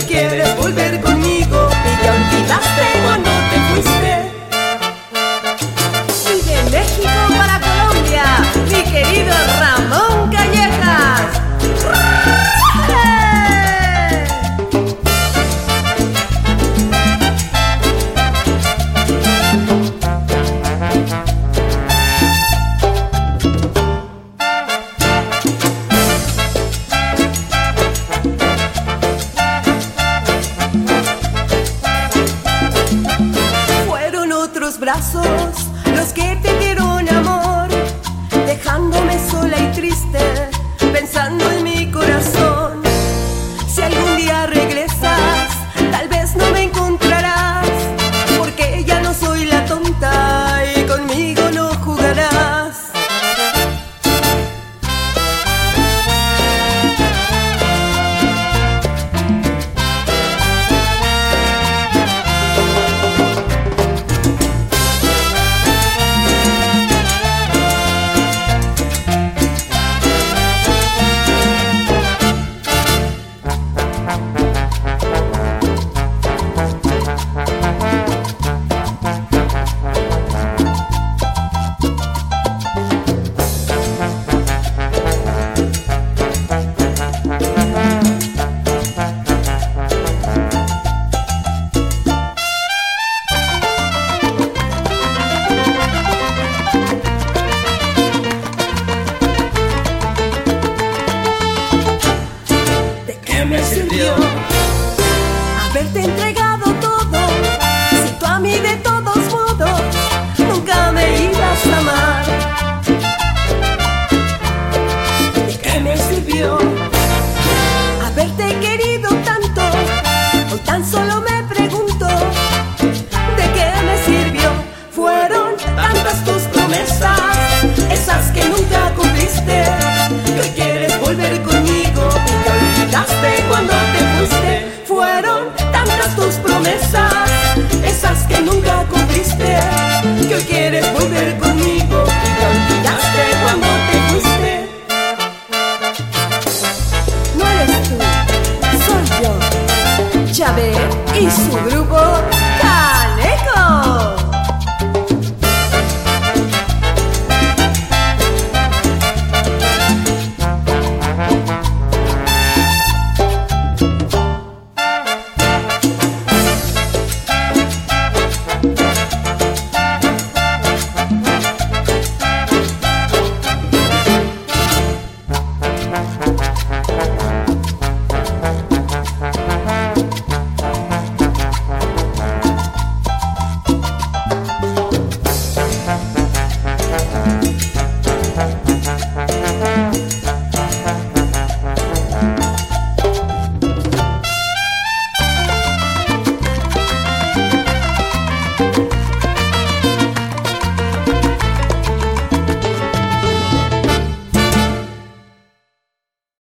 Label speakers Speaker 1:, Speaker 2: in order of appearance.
Speaker 1: quieres volver conmigo y ya olvidaste cuando te fuiste.
Speaker 2: Y de México para Colombia, mi querido Ramón Callejas.
Speaker 1: Fueron otros brazos los que te dieron amor, dejándome sola y triste, pensando en mi corazón. Si algún día regresas, tal vez no me encontrarás, porque ya no soy la tonta y conmigo no jugarás. Me sirvió haberte entregado todo, si tú a mí de todos modos nunca me ibas a amar. ¿De qué me sirvió haberte querido tanto? Hoy tan solo me pregunto, ¿de qué me sirvió? Fueron tantas tus promesas, esas que nunca cumpliste, que hoy quieres volver conmigo y te olvidaste cuando te fuiste. Fueron tantas tus promesas, esas que nunca cumpliste, que hoy quieres volver conmigo y te olvidaste cuando te fuiste.
Speaker 2: No eres tú, soy yo, Chávez y su grupo.